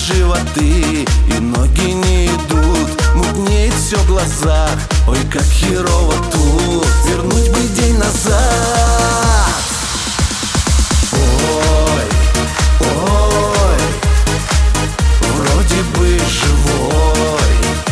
животы, и ноги не идут, мутнеет все в глазах. Ой, как херово тут, вернуть бы день назад. Ой, ой, вроде бы живой.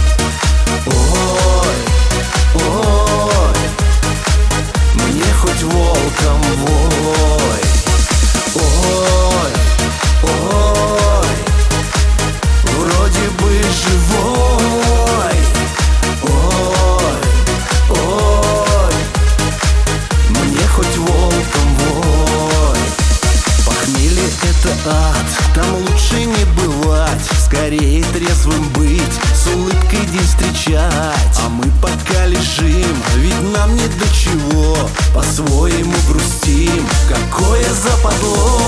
Ой, ой, мне хоть волком вой. Ой, ой, вроде бы живой. Ой, ой, мне хоть волком вой. Похмелье — это ад, там лучше не бывать. Скорее трезвым быть, с улыбкой день встречать. А мы пока лежим, ведь нам не до чего, по-своему грустим. Какое западло.